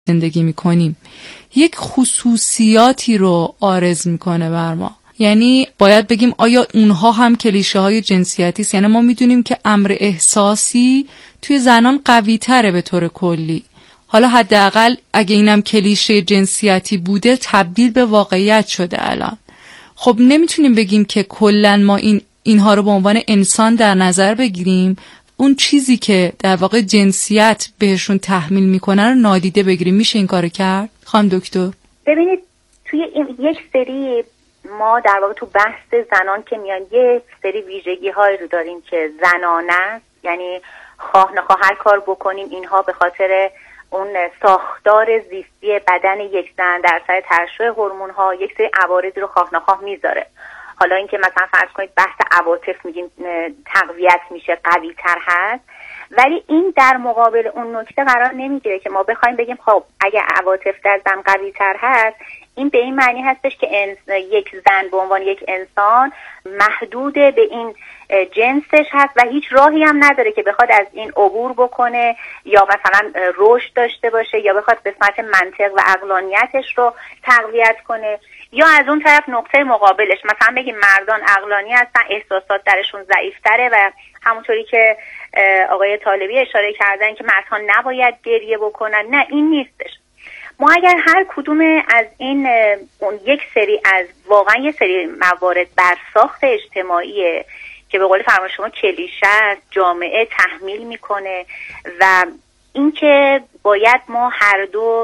زندگی میکنیم یک خصوصیاتی رو عارض میکنه بر ما. یعنی باید بگیم آیا اونها هم کلیشه های جنسیتی است؟ یعنی ما میدونیم که امر احساسی توی زنان قوی تره به طور کلی. حالا حداقل اگه اینم کلیشه جنسیتی بوده تبدیل به واقعیت شده الان. خب نمیتونیم بگیم که کلن ما اینها رو به عنوان انسان در نظر بگیریم، اون چیزی که در واقع جنسیت بهشون تحمیل میکنه رو نادیده بگیریم. میشه این کارو کرد خانم دکتر؟ ببینید توی این یک سری ما در واقع تو بحث زنان که میان یک سری ویژگی هایی رو داریم که زنانه است، یعنی خواه نخواه هر کار بکنیم اینها به خاطر اون ساختار زیستی بدن یک زن در سر ترشح هورمون ها یک سری عوارضی رو خواه نخواه میذاره. حالا اینکه مثلا فرض کنید بحث عواطف میگیم تقویت میشه، قوی تر هست، ولی این در مقابل اون نکته قرار نمیگیره که ما بخوایم بگیم خب اگه عواطف در زن قوی تر هست، این به این معنی هستش که یک زن به عنوان یک انسان محدود به این جنسش هست و هیچ راهی هم نداره که بخواد از این عبور بکنه یا مثلا رشد داشته باشه یا بخواد قسمت منطق و عقلانیتش رو تقویت کنه. یا از اون طرف نقطه مقابلش مثلا بگیم مردان عقلانی هستن، احساسات درشون ضعیفتره و همونطوری که آقای طالبی اشاره کردن که مردها نباید گریه بکنن. نه، این نیستش. ما اگر هر کدوم از این اون یک سری از واقعا یک سری موارد بر ساخت اجتماعیه که به قول فرمان شما کلیشه است، جامعه تحمیل میکنه و اینکه باید ما هر دو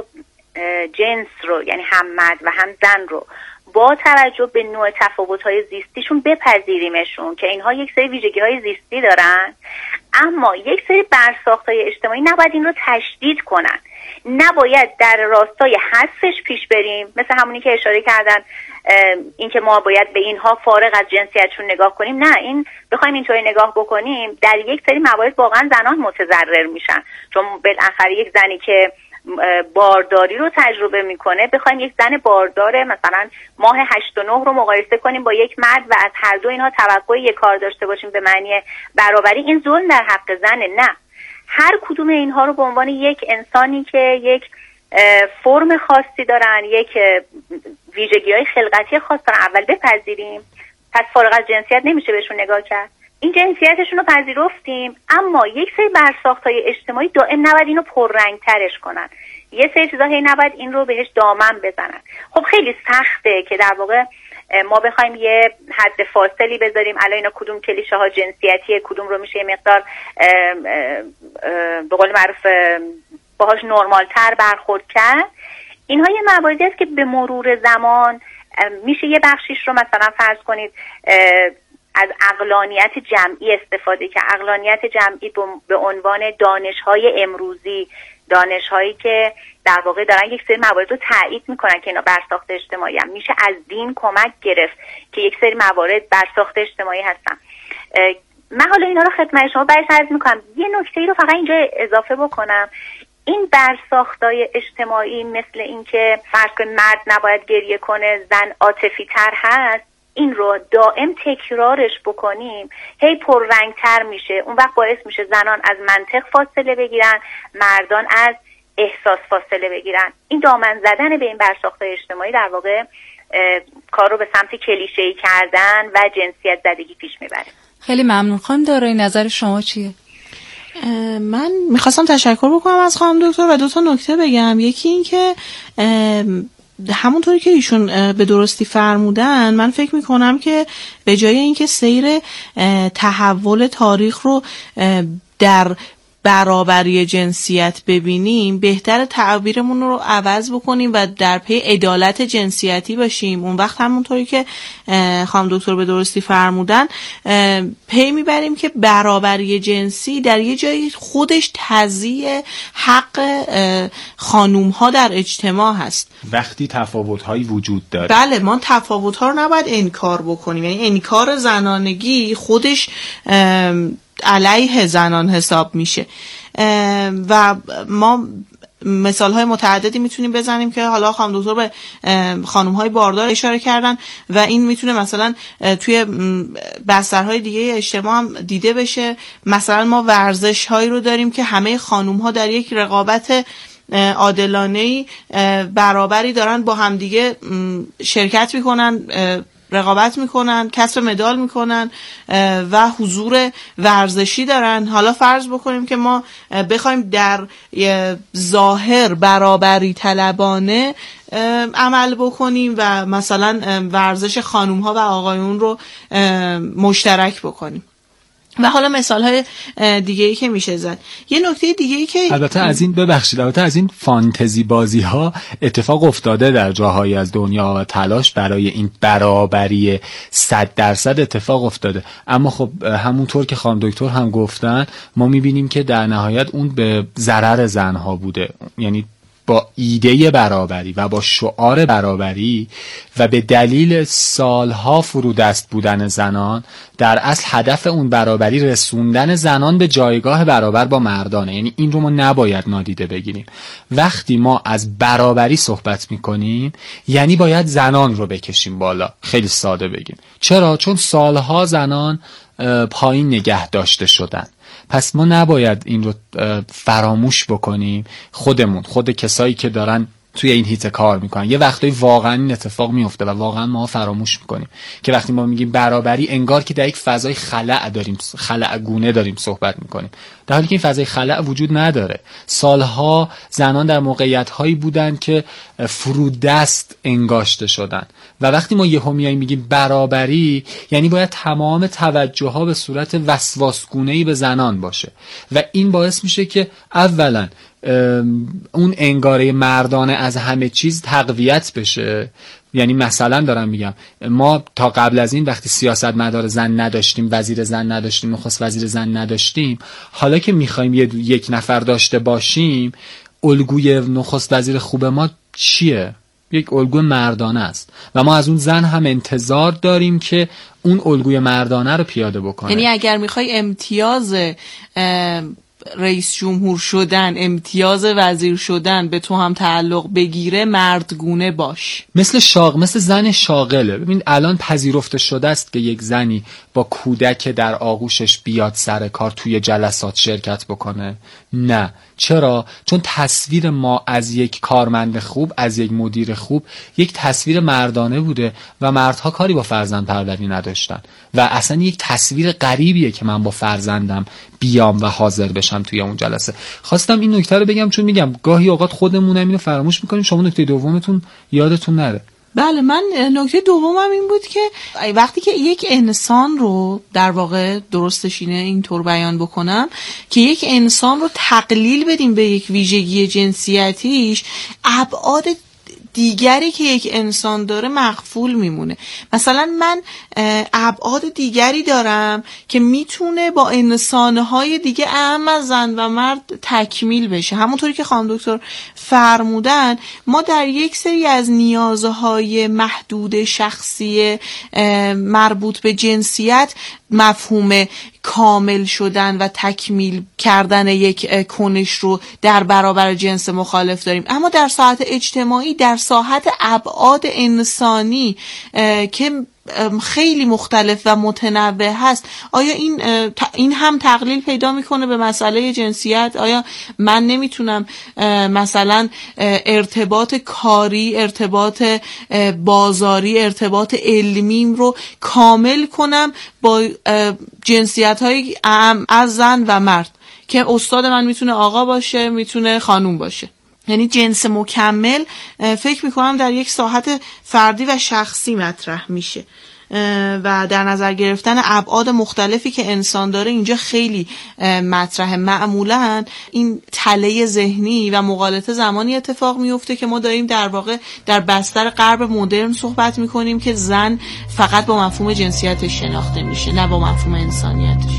جنس رو یعنی هم مرد و هم زن رو با توجه به نوع تفاوت‌های زیستیشون بپذیریمشون که اینها یک سری ویژگی‌های زیستی دارن، اما یک سری برساخت‌های اجتماعی نباید این رو تشدید کنن، نباید در راستای حذفش پیش بریم، مثل همونی که اشاره کردن اینکه ما باید به اینها فارغ از جنسیتشون نگاه کنیم. نه، این بخوایم اینطوری نگاه بکنیم در یک سری موارد واقعا زنان متضرر میشن، چون بالاخره یک زنی که بارداری رو تجربه میکنه بخوایم یک زن باردار مثلا ماه 8 و 9 رو مقایسه کنیم با یک مرد و از هر دو اینها توقع یک کار داشته باشیم به معنی برابری، این ظلم در حق زنه. نه، هر کدوم اینها رو به عنوان یک انسانی که یک فرم خاصی دارن، یک ویژگی‌های خلقتی خاص دارن اول بپذیریم، پس فارغ از جنسیت نمیشه بهشون نگاه کرد. این جنسیتشون رو پذیرفتیم، اما یک سری برساخت‌های اجتماعی دائم نباید اینو پررنگ‌ترش کنن، یه سری چیزا هی نباید این رو بهش دامن بزنن. خب خیلی سخته که در واقع ما بخوایم یه حد فاصلی بذاریم الان اینا کدوم کلیشه ها جنسیتیه، کدوم رو میشه یه مقدار به قول معروف باهاش نرمال‌تر برخورد کرد. اینها یه مواردی است که به مرور زمان میشه یه بخشیش رو مثلا فرض کنید از عقلانیت جمعی استفاده، که عقلانیت جمعی به عنوان دانش‌های امروزی، دانش‌هایی که در واقع دارن یک سری موارد رو تایید میکنن که اینا برساخت اجتماعی هم میشه از دین کمک گرفت که یک سری موارد برساخت اجتماعی هستن. من حالا اینا رو خدمت شما عرض میکنم. یه نکته ای رو فقط اینجا اضافه بکنم، این برساختای اجتماعی مثل اینکه فرض کنید مرد نباید گریه کنه، زن عاطفی تر هست، این رو دائم تکرارش بکنیم هی پررنگتر میشه، اون وقت باعث میشه زنان از منطق فاصله بگیرن، مردان از احساس فاصله بگیرن. این دامن زدن به این برساختای اجتماعی در واقع کار رو به سمت کلیشه‌ای کردن و جنسیت زدگی پیش میبره. خیلی ممنون. خانم دارایی نظر شما چیه؟ من میخواستم تشکر بکنم از خانم دکتر و 2 نکته بگم. یکی این که همونطوری که ایشون به درستی فرمودن، من فکر میکنم که به جای اینکه سیر تحول تاریخ رو در برابری جنسیت ببینیم، بهتر تعبیرمون رو عوض بکنیم و در پی عدالت جنسیتی باشیم. اون وقت همونطوری که خانم دکتر به درستی فرمودن پی میبریم که برابری جنسی در یه جایی خودش تضییع حق خانوم ها در اجتماع هست. وقتی تفاوت هایی وجود داره، بله، ما تفاوت ها رو نباید انکار بکنیم، یعنی انکار زنانگی خودش علیه زنان حساب میشه و ما مثال های متعددی میتونیم بزنیم که حالا خانم دکتر به خانم های باردار اشاره کردن و این میتونه مثلا توی بسترهای دیگه اجتماع هم دیده بشه. مثلا ما ورزش هایی رو داریم که همه خانم ها در یک رقابت عادلانه‌ای برابری دارن با همدیگه شرکت میکنن، رقابت میکنن، کسب مدال میکنن و حضور ورزشی دارن. حالا فرض بکنیم که ما بخوایم در ظاهر برابری طلبانه عمل بکنیم و مثلا ورزش خانوم ها و آقایون رو مشترک بکنیم. و حالا مثال‌های دیگه‌ای که میشه زد. یه نکته دیگه‌ای که البته از این فانتزی بازی‌ها اتفاق افتاده در جاهایی از دنیا و تلاش برای این برابری 100% اتفاق افتاده، اما خب همونطور که خانم دکتر هم گفتن ما می‌بینیم که در نهایت اون به ضرر زن‌ها بوده. یعنی با ایده برابری و با شعار برابری و به دلیل سالها فرودست بودن زنان، در اصل هدف اون برابری رسوندن زنان به جایگاه برابر با مردانه. یعنی این رو ما نباید نادیده بگیریم. وقتی ما از برابری صحبت میکنیم یعنی باید زنان رو بکشیم بالا، خیلی ساده بگیم. چرا؟ چون سالها زنان پایین نگه داشته شدن. پس ما نباید این رو فراموش بکنیم. خود کسایی که دارن توی این هیته کار میکنن یه وقتایی واقعا این اتفاق میفته و واقعا ما فراموش میکنیم که وقتی ما میگیم برابری انگار که در یک فضای خلأگونه داریم صحبت میکنیم، در حالی که این فضای خلأ وجود نداره. سالها زنان در موقعیت‌هایی بودن که فرودست انگاشته شدن و وقتی ما یهو میایم میگیم برابری یعنی باید تمام توجه‌ها به صورت وسواسگونه‌ای به زنان باشه و این باعث میشه که اولا اون انگاره مردانه از همه چیز تقویت بشه. یعنی مثلا دارم میگم ما تا قبل از این وقتی سیاستمدار زن نداشتیم، وزیر زن نداشتیم، نخست وزیر زن نداشتیم، حالا که میخوایم یک نفر داشته باشیم، الگوی نخست وزیر خوب ما چیه؟ یک الگوی مردانه است و ما از اون زن هم انتظار داریم که اون الگوی مردانه رو پیاده بکنه. یعنی اگر میخوای امتیاز رئیس جمهور شدن، امتیاز وزیر شدن به تو هم تعلق بگیره، مردگونه باش. مثل زن شاغله. ببین الان پذیرفته شده است که یک زنی با کودک در آغوشش بیاد سر کار توی جلسات شرکت بکنه؟ نه. چرا؟ چون تصویر ما از یک کارمند خوب، از یک مدیر خوب، یک تصویر مردانه بوده و مردها کاری با فرزند پروری نداشتن و اصلا یک تصویر غریبیه که من با فرزندم بیام و حاضر بشم توی اون جلسه. خواستم این نکته رو بگم چون میگم گاهی اوقات خودمون اینو فراموش میکنیم. شما نکته دومتون یادتون نره. بله، من نکته دومم این بود که وقتی که یک انسان رو در واقع درستش اینه اینطور بیان بکنم که یک انسان رو تقلیل بدیم به یک ویژگی جنسیتیش، ابعاد دیگری که یک انسان داره مغفول میمونه. مثلا من ابعاد دیگری دارم که میتونه با انسانهای دیگه اهم از زن و مرد تکمیل بشه. همونطوری که خانم دکتر فرمودن ما در یک سری از نیازهای محدود شخصی مربوط به جنسیت مفهوم کامل شدن و تکمیل کردن یک کنش رو در برابر جنس مخالف داریم، اما در ساحت اجتماعی، در ساحت ابعاد انسانی که خیلی مختلف و متنوع هست، آیا این هم تقلیل پیدا میکنه به مسئله جنسیت؟ آیا من نمیتونم مثلا ارتباط کاری، ارتباط بازاری، ارتباط علمیم رو کامل کنم با جنسیت های از زن و مرد که استاد من میتونه آقا باشه، میتونه خانوم باشه؟ یعنی جنس مکمل فکر میکنم در یک ساحت فردی و شخصی مطرح میشه و در نظر گرفتن ابعاد مختلفی که انسان داره اینجا خیلی مطرحه. معمولا این تله ذهنی و مغالطه زمانی اتفاق میفته که ما داریم در واقع در بستر غرب مدرن صحبت میکنیم که زن فقط با مفهوم جنسیتش شناخته میشه، نه با مفهوم انسانیتش.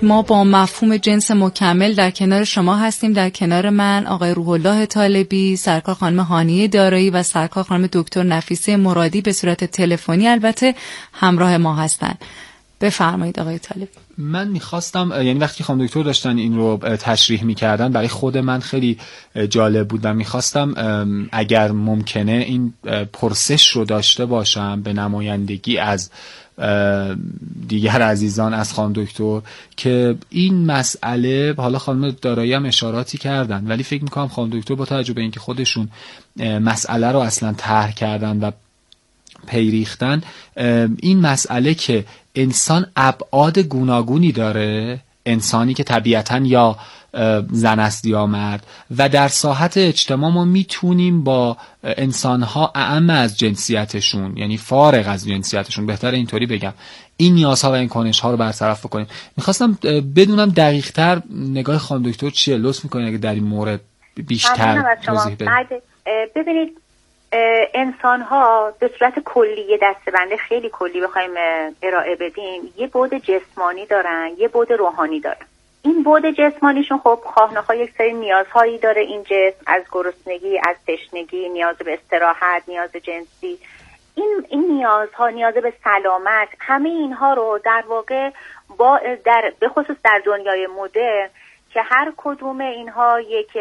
ما با مفهوم جنس مکمل در کنار شما هستیم، در کنار من آقای روح الله طالبی، سرکار خانم هانیه دارایی و سرکار خانم دکتر نفیسه مرادی به صورت تلفنی البته همراه ما هستند. بفرمایید آقای طالبی. من میخواستم، یعنی وقتی خانم دکتر داشتن این رو تشریح میکردن برای خود من خیلی جالب بود و میخواستم اگر ممکنه این پرسش رو داشته باشم به نمایندگی از دیگر عزیزان، از خانم دکتر، که این مسئله، حالا خانم دارایی هم اشاراتی کردن ولی فکر میکنم خانم دکتر با توجه به اینکه خودشون مسئله رو اصلا طرح کردن و پیریختن، این مسئله که انسان ابعاد گوناگونی داره، انسانی که طبیعتاً یا زن است یا مرد، و در ساحت اجتماع ما میتونیم با انسانها اعم از جنسیتشون، یعنی فارغ از جنسیتشون، بهتر اینطوری بگم، این نیازها و این کنش‌ها رو برطرف بکنیم. میخواستم بدونم دقیق‌تر نگاه خانم دکتر چیه، لطف میکنین اگه در این مورد بیشتر توضیح بدید. ببینید، انسان ها به صورت کلی، یه دسته‌بندی خیلی کلی بخوایم ارائه بدیم، یه بعد جسمانی دارن، یه بعد روحانی دارن. این بعد جسمانیشون خب خواه نخواه یک سری نیازهایی داره این جسم، از گرسنگی، از تشنگی، نیاز به استراحت، نیاز جنسی، این نیازها، نیاز به سلامت، همه اینها رو در واقع به خصوص در دنیای مدرن که هر کدوم اینها یک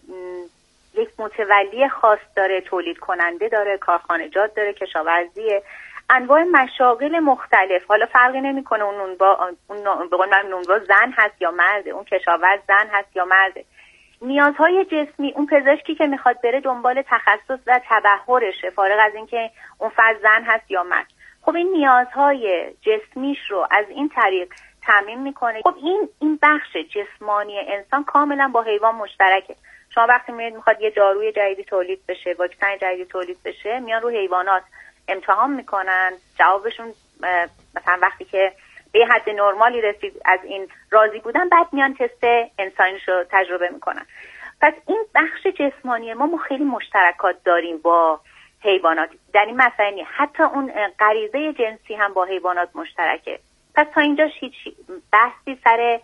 متولی خاص داره، تولید کننده داره، کارخانجات داره، کشاورزی، انواع مشاغل مختلف. حالا فرقی نمیکنه اون نونوا زن هست یا مرد، اون کشاورز زن هست یا مرد. نیازهای جسمی، اون پزشکی که میخواد بره دنبال تخصص و تبحرشه، فارغ از اینکه اون فرد زن هست یا مرد، خب این نیازهای جسمیش رو از این طریق تامین میکنه. خب این بخش جسمانی انسان کاملا با حیوان مشترکه. شما وقتی میخواد یه داروی جدیدی تولید بشه، واکسن جدیدی تولید بشه، میان رو حیوانات امتحان میکنن، جوابشون مثلا وقتی که به حد نرمالی رسید از این راضی بودن، بعد میان تست انسانیش رو تجربه میکنن. پس این بخش جسمانی ما خیلی مشترکات داریم با حیوانات در این مسائل، حتی اون غریزه جنسی هم با حیوانات مشترکه. پس تا اینجاش هیچ بحثی سر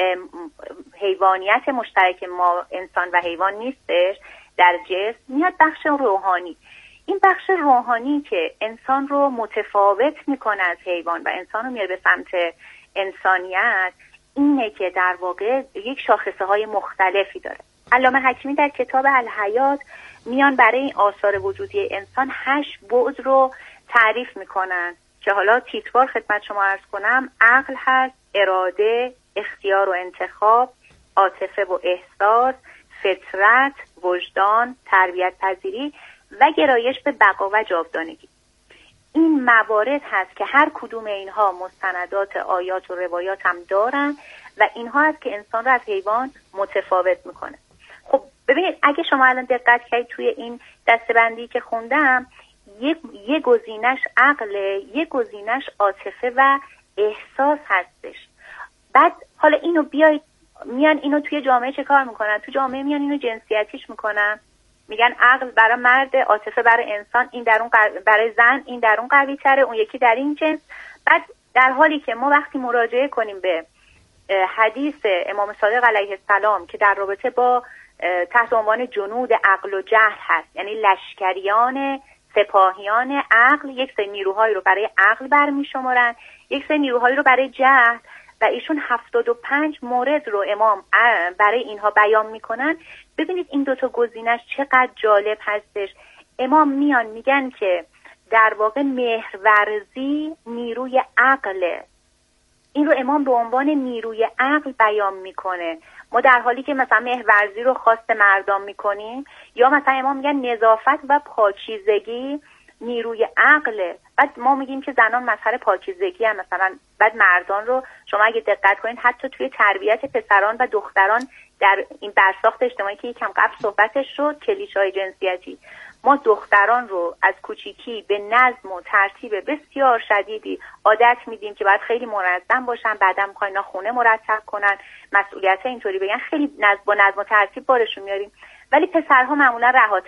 حیوانیت مشترک ما انسان و حیوان نیستش. در جسم میاد بخش روحانی. این بخش روحانی که انسان رو متفاوت میکنه از حیوان و انسان رو میاره به سمت انسانیت، اینه که در واقع یک شاخصه های مختلفی داره. علامه حکیمی در کتاب الحیات میان برای این آثار وجودی انسان 8 بعد رو تعریف میکنن که حالا تیتروار خدمت شما عرض کنم: عقل هست، اراده، اختیار و انتخاب، عاطفه و احساس، فطرت، وجدان، تربیت پذیری و گرایش به بقا و جاودانگی. این موارد هست که هر کدوم اینها مستندات آیات و روایات هم دارن و اینها هست که انسان رو از حیوان متفاوت میکنه. خب ببینید، اگه شما الان دقت کنید توی این دسته‌بندی که خوندم، یه گزینش عقله، یه گزینش عاطفه و احساس هستش. بعد حالا اینو میان اینو توی جامعه چه کار میکنن؟ تو جامعه میان اینو جنسیتیش میکنن، میگن عقل برای مرد، عاطفه برای انسان، این در اون برای زن، این در اون قوی تره، اون یکی در این جنس. بعد در حالی که ما وقتی مراجعه کنیم به حدیث امام صادق علیه السلام که در رابطه با تحت عنوان جنود عقل و جهل هست، یعنی لشکریان سپاهیان عقل، یک سری نیروهایی رو برای عقل برمی‌شمارن، یک سری نیروهایی رو برای جهل، و ایشون 75 مورد رو امام برای اینها بیان میکنن. ببینید این دوتا گزینش چقدر جالب هستش. امام میان میگن که در واقع مهرورزی نیروی عقله. این رو امام به عنوان نیروی عقل بیان میکنه. ما در حالی که مثلا مهرورزی رو خواست مردان میکنیم، یا مثلا امام میگن نظافت و پاکیزگی نیروی عقله. بعد ما میگیم که زنان مظهر پاکیزگی هم مثلا. بعد مردان رو شما اگه دقت کنید حتی توی تربیت پسران و دختران در این برساخت اجتماعی که یکم قبل صحبتش شد، کلیشه‌های جنسیتی، ما دختران رو از کوچیکی به نظم و ترتیب بسیار شدیدی عادت میدیم که باید خیلی منظم باشن، بعدا میخواین اینا خونه مرتب کنن، مسئولیت اینطوری بگن، خیلی با نظم و ترتیب بارشون میاریم. ولی پسرها معمولا رهاترن.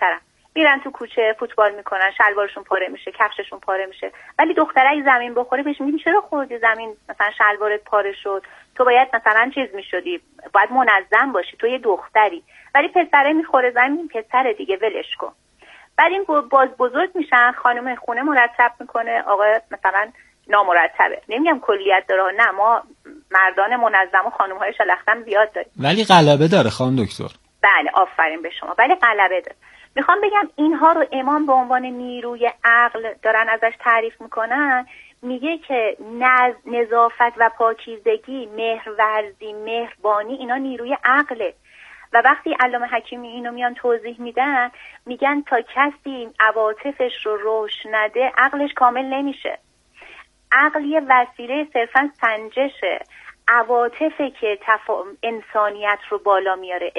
میرن تو کوچه فوتبال میکنن، شلوارشون پاره میشه، کفششون پاره میشه. ولی دختره زمین بخوره بهش میگن چرا خوردی زمین، مثلا شلوارت پاره شد، تو باید مثلا چیز میشدی، باید منظم باشی، تو یه دختری. ولی پسره میخوره زمین، پسر دیگه ولش کن. بعد این باز بزرگ میشن، خانم خونه مرتب میکنه، آقا مثلا نامرتبه. نمیگم کلیت داره، نه، ما مردان منظم و خانم‌های شلختم زیاد داریم، ولی غلبه داره خانم دکتر. بله آفرین به شما، ولی غلبه داره. میخوام بگم اینها رو امام به عنوان نیروی عقل دارن ازش تعریف میکنن. میگه که نظافت و پاکیزگی، مهرورزی، مهربانی، اینا نیروی عقله. و وقتی علامه حکیمی اینو میان توضیح میدن، میگن تا کسی عواطفش رو رشد نده عقلش کامل نمیشه. عقل یه وسیله صرفا سنجشه. عواطفه که انسانیت رو بالا میاره.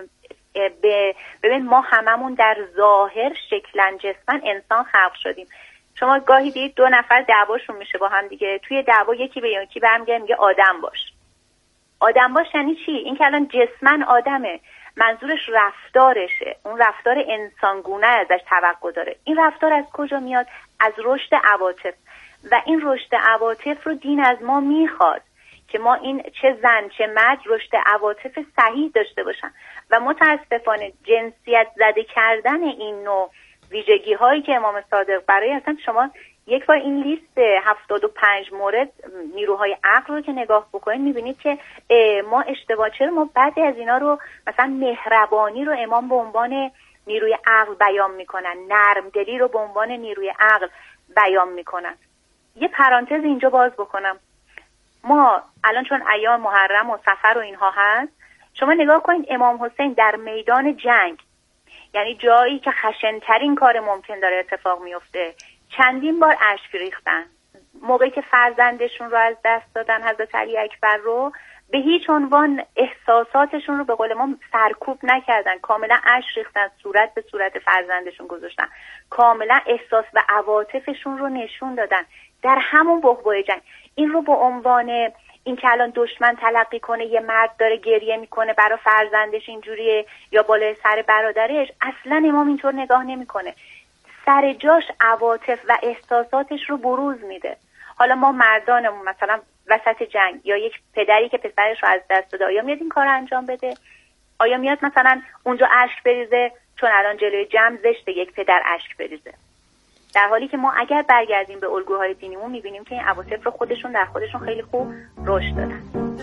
ببین ما هممون در ظاهر شکلاً جسماً انسان خلق شدیم. شما گاهی دید دو نفر دعواشون میشه با هم دیگه، توی دعوا یکی به یکی برمیگرده میگه آدم باش. آدم باش یعنی چی؟ این که الان جسماً آدمه، منظورش رفتارشه، اون رفتار انسانگونه ازش توقع داره. این رفتار از کجا میاد؟ از رشد عواطف. و این رشد عواطف رو دین از ما میخواد که ما این چه زن چه مرد رشد عواطف صحیح داشته باشن. و متاسفانه جنسیت زده کردن این نوع ویژگی هایی که امام صادق برای اصلا شما یک بار این لیست 75 مورد نیروهای عقل رو که نگاه بکنید میبینید که ما اشتباه، چرا ما بعضی از اینا رو مثلا مهربانی رو امام به عنوان نیروی عقل بیان میکنن، نرمدلی رو به عنوان نیروی عقل بیان میکنن. یه پرانتز اینجا باز بکنم، ما الان چون ایام محرم و سفر و اینها هست، شما نگاه کنید امام حسین در میدان جنگ، یعنی جایی که خشن‌ترین کار ممکن داره اتفاق میفته، چندین بار اشک ریختن. موقعی که فرزندشون رو از دست دادن، حضرت علی اکبر رو، به هیچ عنوان احساساتشون رو به قول ما سرکوب نکردن، کاملا اشک ریختن، صورت به صورت فرزندشون گذاشتن، کاملا احساس و عواطفشون رو نشون دادن در همون بحبوح جنگ. این رو به عنوان این که الان دشمن تلقی کنه یه مرد داره گریه میکنه برای فرزندش اینجوریه یا بالای سر برادرش، اصلا امام اینطور نگاه نمیکنه. سر جاش عواطف و احساساتش رو بروز میده. حالا ما مردانمون مثلا وسط جنگ یا یک پدری که پسرش رو از دست داده، آیا میاد این کار انجام بده؟ آیا میاد مثلا اونجا اشک بریزه؟ چون الان جلوی جمع زشته یک پدر اشک بریزه. در حالی که ما اگر برگردیم به الگوهای دینیمون میبینیم که این عواطف رو خودشون در خودشون خیلی خوب رشد دادن.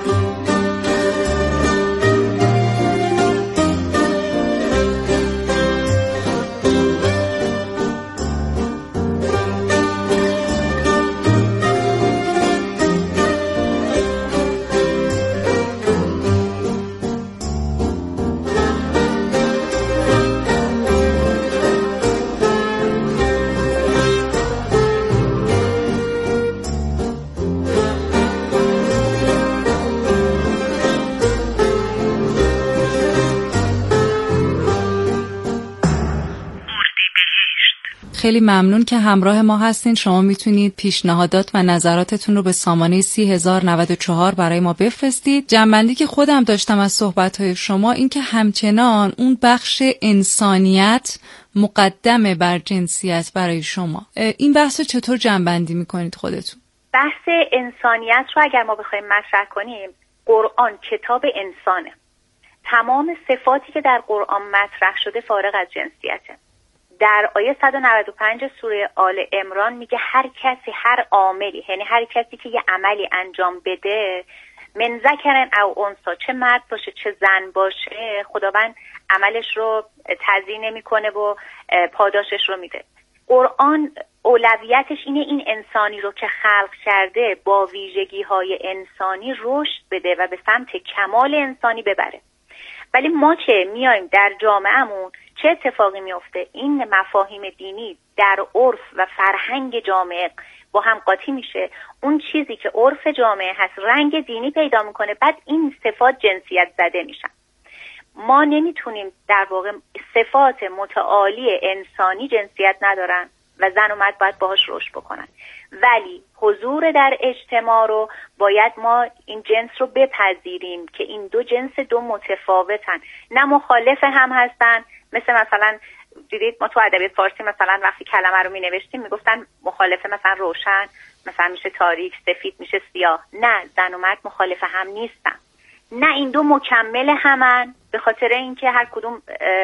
خیلی ممنون که همراه ما هستین. شما میتونید پیشنهادات و نظراتتون رو به سامانه 30094 برای ما بفرستید. جنبندی که خودم داشتم از صحبت‌های شما این که همچنان اون بخش انسانیت مقدمه بر جنسیت برای شما. این بحث رو چطور جنبندی میکنید خودتون؟ بحث انسانیت رو اگر ما بخوایم مطرح کنیم، قرآن کتاب انسانه. تمام صفاتی که در قرآن مطرح شده فارغ از جنسیته. در آیه 195 سوره آل عمران میگه هر کسی، هر عاملی، یعنی هر کسی که یه عملی انجام بده، من ذکر او انثی، چه مرد باشه چه زن باشه، خداوند عملش رو تضییع نمیکنه و پاداشش رو میده. قرآن اولویتش اینه این انسانی رو که خلق کرده با ویژگی‌های انسانی رشد بده و به سمت کمال انسانی ببره. ولی ما که میایم در جامعهمون چه اتفاقی میفته؟ این مفاهیم دینی در عرف و فرهنگ جامعه با هم قاطی میشه. اون چیزی که عرف جامعه هست رنگ دینی پیدا میکنه، بعد این صفات جنسیت زده میشن. ما نمیتونیم، در واقع صفات متعالی انسانی جنسیت ندارن و زن و مرد باید باهاش رشد بکنن، ولی حضور در اجتماع رو باید ما این جنس رو بپذیریم که این دو جنس دو متفاوتن، نه مخالف هم هستن. مثلا دیدید ما تو ادبیات فارسی مثلا وقتی کلمه رو می‌نوشتیم میگفتن مخالفه مثلا روشن، مثلا میشه تاریک، سفید میشه سیاه. نه، زن و مرد مخالف هم نیستن، نه این دو مکمل همن، به خاطر اینکه هر کدوم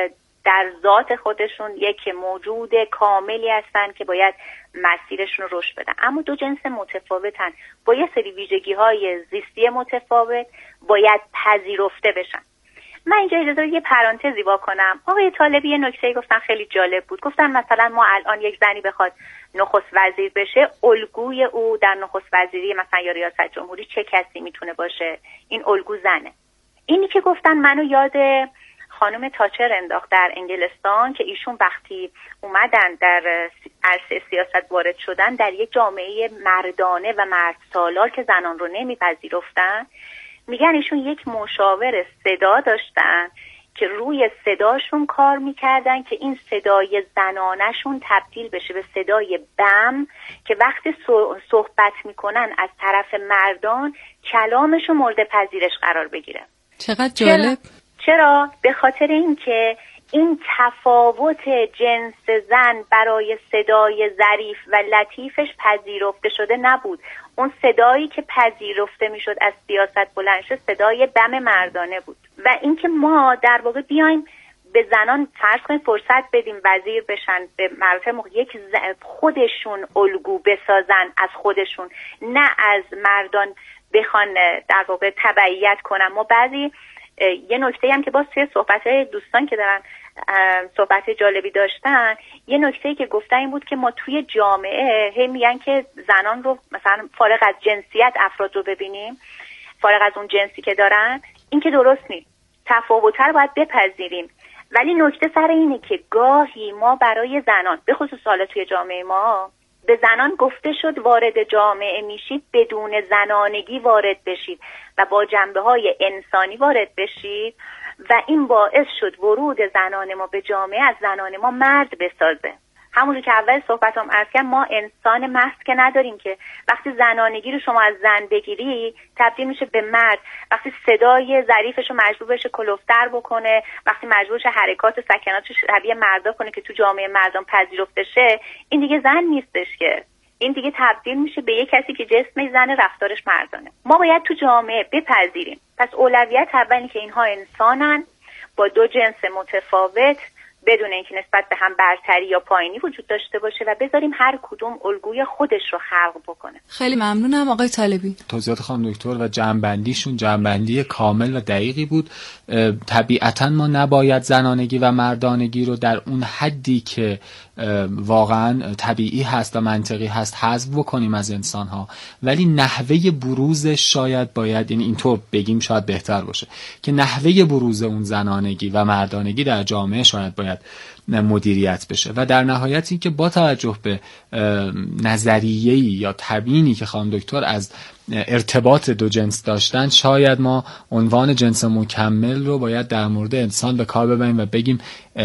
در ذات خودشون یک موجود کاملی هستن که باید مسیرشون رو رشد بدن، اما دو جنس متفاوتن با یه سری ویژگی‌های زیستی متفاوت باید پذیرفته بشن. من اینجا اجازه یه پرانتزی وا کنم. آقای طالبی یه نکته گفتن خیلی جالب بود. گفتن مثلا ما الان یک زنی بخواد نخست وزیر بشه، الگوی او در نخست وزیری مثلا یا ریاست جمهوری چه کسی میتونه باشه؟ این الگو زنه. اینی که گفتن منو یاد خانم تاچر انداخت در انگلستان که ایشون وقتی اومدن در عرصه سیاست وارد شدن در یک جامعه مردانه و مرد سالار که زنان رو نمیپذیرفتن، میگن ایشون یک مشاور صدا داشتن که روی صداشون کار میکردن که این صدای زنانشون تبدیل بشه به صدای بم که وقتی صحبت میکنن از طرف مردان کلامشون مورد پذیرش قرار بگیره. چقدر جالب. چرا؟ به خاطر اینکه این تفاوت جنس زن برای صدای ظریف و لطیفش پذیرفته شده نبود. اون صدایی که پذیرفته میشد از سیاست بلند شد صدای بم مردانه بود. و اینکه ما در واقع بیایم به زنان فرض کنید فرصت بدیم وزیر بشن، به مراتب یک خودشون الگو بسازن از خودشون، نه از مردان بخوان در واقع تبعیت کنن. ما بعضی یه نکته هم که باز توی صحبت‌های دوستان که دارن صحبت جالبی داشتن، یه نکته که گفتن این بود که ما توی جامعه هی میگن که زنان رو مثلا فارغ از جنسیت افراد رو ببینیم، فارغ از اون جنسی که دارن. این که درست نیست، تفاوت‌ها رو باید بپذیریم. ولی نکته سر اینه که گاهی ما برای زنان، به خصوص حالا توی جامعه ما، به زنان گفته شد وارد جامعه میشید بدون زنانگی وارد بشید و با جنبه‌های انسانی وارد بشید و این باعث شد ورود زنان ما به جامعه از زنان ما مرد بسازه. همونجور که اول صحبتم عرض کردم، ما انسان محض که نداریم که وقتی زنانگی رو شما از زن بگیری تبدیل میشه به مرد، وقتی صدای ظریفش رو مجبور بشه کلوفتر بکنه، وقتی مجبور شه حرکات و سکناتش شبیه مردا کنه که تو جامعه مردان پذیرفته شه، این دیگه زن نیستش که، این دیگه تبدیل میشه به یک کسی که جسمش زنه رفتارش مردانه. ما باید تو جامعه بپذیریم. پس اولویت اولی که اینها انسانن با دو جنس متفاوت، بدون اینکه نسبت به هم برتری یا پایینی وجود داشته باشه و بذاریم هر کدوم الگوی خودش رو خلق بکنه. خیلی ممنونم آقای طالبی. توضیحات خانم دکتر و جنبندیشون جنبندی کامل و دقیقی بود. طبیعتاً ما نباید زنانگی و مردانگی رو در اون حدی که واقعاً طبیعی هست و منطقی هست حذف بکنیم از انسان‌ها، ولی نحوه بروزش شاید باید، یعنی اینطور بگیم شاید بهتر باشه که نحوه بروز اون زنانگی و مردانگی در جامعه شاید باید مدیریت بشه. و در نهایت این که با توجه به نظریه‌ای یا تبیینی که خانم دکتر از ارتباط دو جنس داشتن، شاید ما عنوان جنس مکمل رو باید در مورد انسان به کار ببریم و بگیم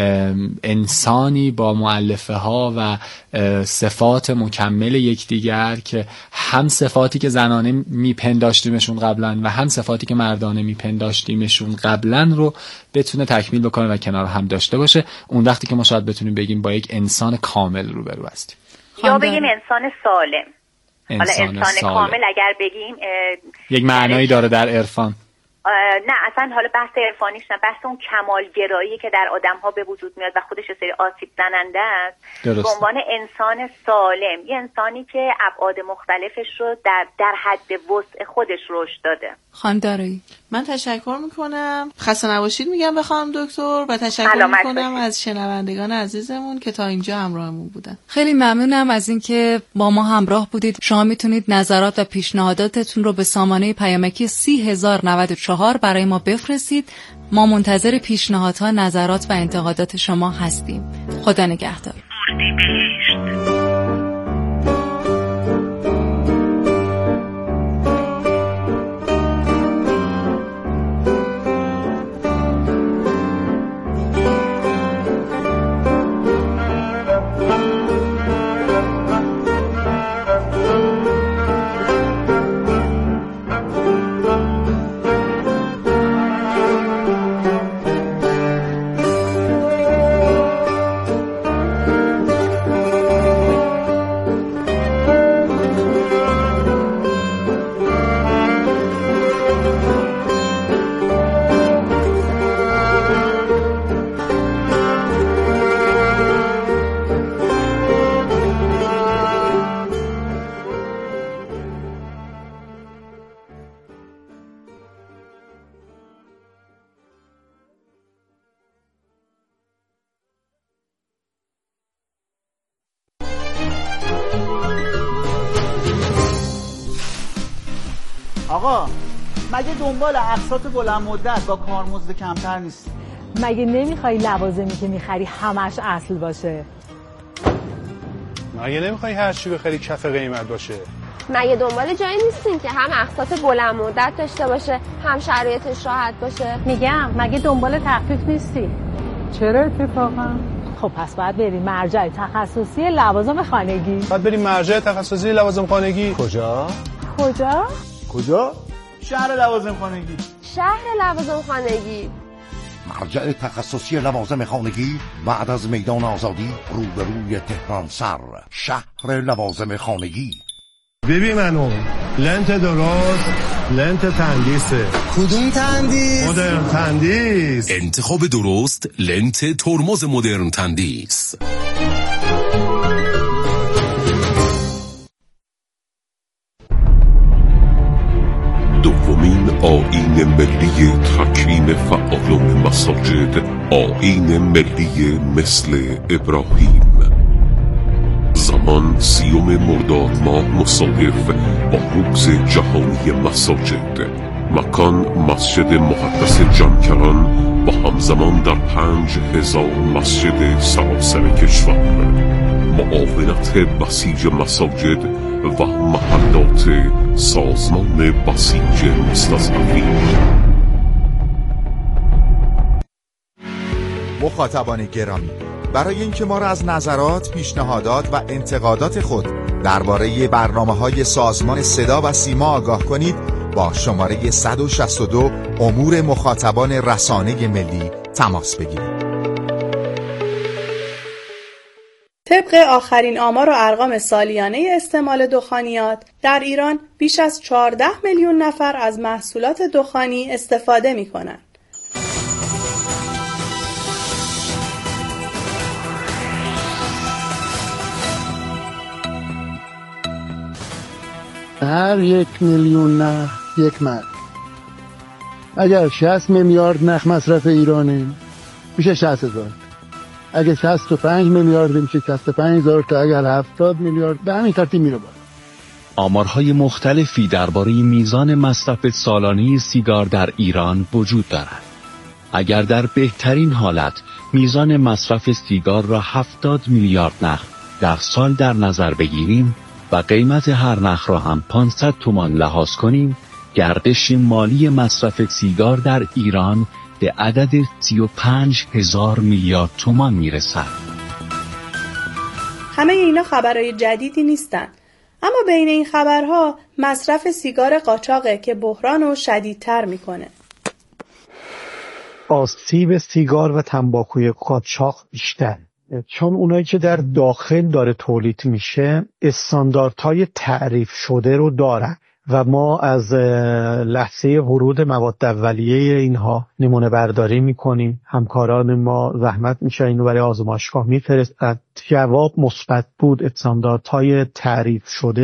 انسانی با مؤلفه ها و صفات مکمل یکدیگر که هم صفاتی که زنانه میپنداشتیمشون قبلا و هم صفاتی که مردانه میپنداشتیمشون قبلا رو بتونه تکمیل بکنه و کنار هم داشته باشه. اون وقتی که ما شاید بتونیم بگیم با یک انسان کامل روبرو هستیم، یا بگیم انسان سالم. حالا انسان کامل اگر بگیم یک معنایی داره در عرفان. نه اصلا حالا بحث عرفانیش نه، بحث اون کمالگرایی که در آدم‌ها به وجود میاد و خودش سری آسیب زننده است. به عنوان انسان سالم، یه انسانی که ابعاد مختلفش رو در حد وسع خودش رشد داده. خانم دارایی، من تشکر میکنم، خسته نباشید میگم به خانم دکتر و تشکر میکنم از شنوندگان عزیزمون که تا اینجا همراهمون بودن. خیلی ممنونم از اینکه با ما همراه بودید. شما میتونید نظرات و پیشنهاداتتون رو به سامانه پیامکی 3094 برای ما بفرستید. ما منتظر پیشنهادها، نظرات و انتقادات شما هستیم. خدا نگهدار. آقا مگه دنبال اقساط بلند مدت با کارمزد کمتر نیستی؟ مگه نمیخوای لوازمی که میخری همش اصل باشه؟ مگه نمیخوای هر چی بخری کف قیمت باشه؟ مگه دنبال جایی نیستین که هم اقساط بلند مدت داشته باشه هم شرایطش راحت باشه؟ میگم مگه دنبال تخفیف نیستی؟ چرا اتفاقا؟ خب پس باید بریم مرجع تخصصی لوازم خانگی. باید بریم مرجع تخصصی لوازم خانگی. کجا؟ شهر لوازم خانگی. شهر لوازم خانگی. مرجع تخصصی لوازم خانگی بعد از میدان آزادی روبروی تهران سر، شهر لوازم خانگی. ببین منو لنت درست، لنت تندیسه. کدوم تندیس؟ مدرن تندیس. انتخاب درست لنت ترمز مدرن تندیس. دومین آیین ملی تکریم فعالان مساجد، آیین ملی مثل ابراهیم. زمان 30 مرداد ماه مصادف با روز جهانی مساجد. مکان مسجد مقدس جمکران و همزمان در 5000 مسجد سراسر کشور. معاونت بسیج مساجد و محلات سازمان بسیج مستضعفین. مخاطبان گرامی، برای اینکه ما را از نظرات، پیشنهادات و انتقادات خود درباره برنامه‌های سازمان صدا و سیما آگاه کنید، با شماره 162 امور مخاطبان رسانه ملی تماس بگیرید. طبق آخرین آمار و ارقام سالیانه استعمال دخانیات، در ایران بیش از 14 میلیون نفر از محصولات دخانی استفاده می‌کنند. هر 1 میلیون نخ یک مرد. اگر 60 میلیارد نخ مصرف ایرانه میشه 60,000. اگه 65 میلیارد میشه 65,000 تا اگر 70 میلیارد به همین ترتیب میره بالا. آمارهای مختلفی درباره میزان مصرف سالانه سیگار در ایران وجود دارد. اگر در بهترین حالت میزان مصرف سیگار را 70 میلیارد نخ در سال در نظر بگیریم و قیمت هر نخ را هم 500 تومان لحاظ کنیم، گردش مالی مصرف سیگار در ایران به عدد 35,000 میلیارد تومان میرسد. همه اینا خبرهای جدیدی نیستن، اما بین این خبرها مصرف سیگار قاچاقه که بحران رو شدیدتر میکنه. آسیب سیگار و تنباکوی قاچاق بیشتر، چون اونایی که در داخل داره تولید میشه استانداردهای تعریف شده رو دارن و ما از لحظه ورود مواد اولیه اینها نمونه برداری میکنیم. همکاران ما زحمت میشه اینو برای آزمایشگاه میفرستن. جواب مثبت بود. استانداردهای تعریف شده